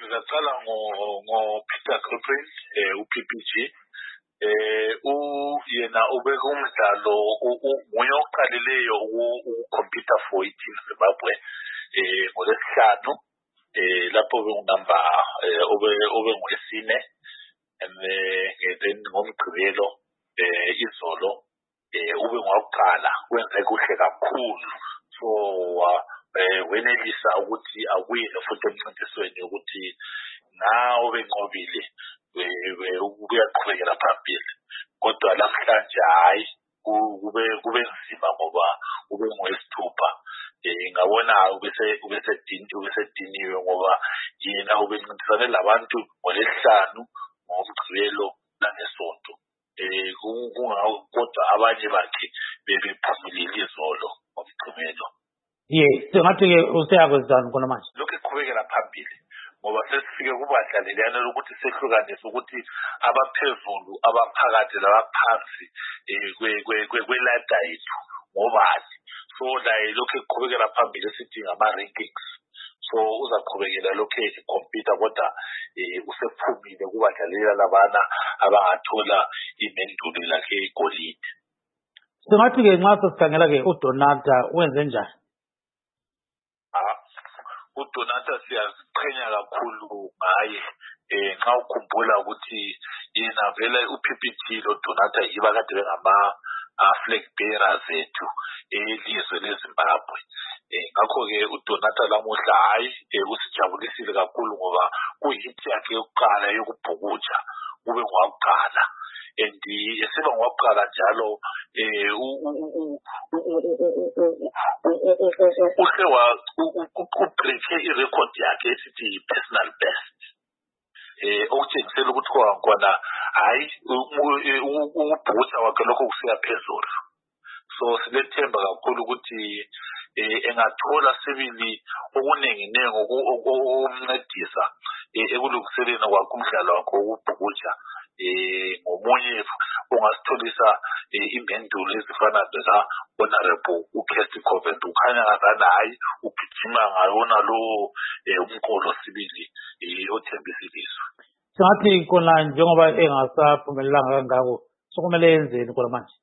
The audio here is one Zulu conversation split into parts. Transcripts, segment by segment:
ngaqala Peter Griffin uPPG yena ubeka umdlalo nguye oqalileyo ukukhompyutha for iTeam Zimbabwe ngolesihlanu lapho bengunamba obe ngwesine and then ngomgqibelo izolo ube ngokuqala wenze kuhle kakhulu so wenelisa ukuthi awine futhi emncintisweni ukuthi nawe benqobile uyaqhubekela phambili kodwa namhlanje hayi kube nzima ngoba ube ngowesithupha ngabona ubesediniwe ngoba yena ubencintisane labantu ngolesihlanu ngomgqibelo nangesonto kodwa abanye bakhe bebephumelele izolo ngomgqibelo sengathi-ke useyakwenzani khona manje lokhu eqhubekela phambili ngoba sesifike kubadlalelana lokuthi sehlukanise ukuthi abaphezulu abaphakathi labaphansi kwelada yethu ngobani so naye lokhu eqhubekela phambili esithi ngama-rankings so uzaqhubekela lokhu ekhompyutha kodwa usephumile kubadlalela labana abangathola imendulo lakhe igolide sengathi-ke nxa sesikhangela-ke uDonata wenze njani uDonata siyaziqhenya kakhulu ngaye nxa ukhumbula ukuthi yena vele uPPG loDonata yiba kade bengama-flag bearers ethu elizwe leZimbabwe ngakho-ke uDonata lamuhla hayi usijabulisile kakhulu ngoba kuyihit yakhe yokuqala yokubhukutsha ube ngowakuqala and esiba ngowakuqala njalo uhle ubreake irecord yakhe esithi personal best okutshengisela ukuthi khona hayi ukubhukutsha kwakhe lokho kusiya phezulu so silethemba kakhulu ukuthi engathola sibili okunenginengi okumncedisa ekulungiseleni kwakhe umdlalo wakhe wokubhukutsha ngomunye ungasitholisa impendulo ezifana honorable uKesty Covent ukhanya ngazana hayi ugijima ngayona lowo umqolo sibili othembisiliswa sengathi kona njengoba engasaphumelelanga kangako sokumele yenzeni kona manje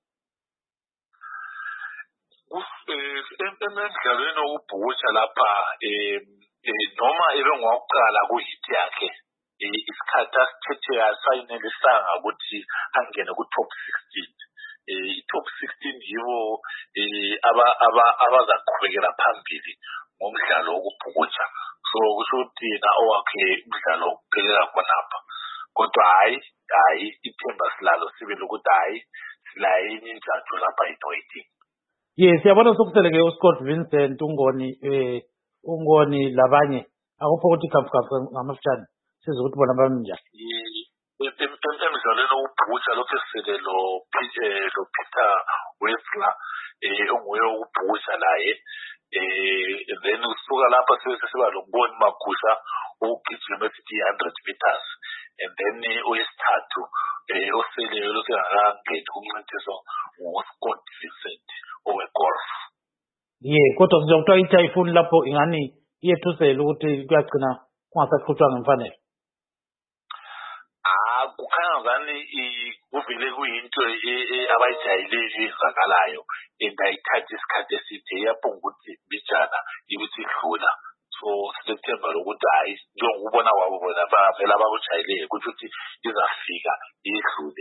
emidlalweni wokubhukutsha lapha noma ebengowakuqala kuhit yakhe isikhathi asithethe asayinelisanga ukuthi angene ku-top 16 i-top 16 yibo abazaqhubekela phambili ngomdlalo wokubhukutsha so kusho ukuthi yena owakhe umdlalo wokuphelela khonapha kodwa hayi ithemba silalo sibe lokuthi hayi silaye enye intshatho lapha enoyiting siyabona sokusele-ke uScott Vincent ungoni labanye akupho ukuthi khafu ngamafutshane size ukuthi bona bami njani emidlalweni wokubhukutsha lokhu esele lo Peter Wessler onguye wokubhukutsha naye then usuka lapha siba lo Mboni Magusha ugijima esithi 100 meters and then oyesithathu oseleyo lokhu engakangeni kumncintiso nguScott Vincent owegolf kodwa sizokuthiwa iTyphoon lapho ingani iyethusela ukuthi kuyagcina kungasaqhutshwa ngemfanelo kukhanya ngani kuvele kuyinto abayijayeleyo ezakalayo and ayithathi isikhathi eside iyaphonga ukuthi bijana ukuthi idlula so silethemba lokuthi hayi njengokubona kwabo bona vele abakujayeleyo kusho ukuthi izafika idlule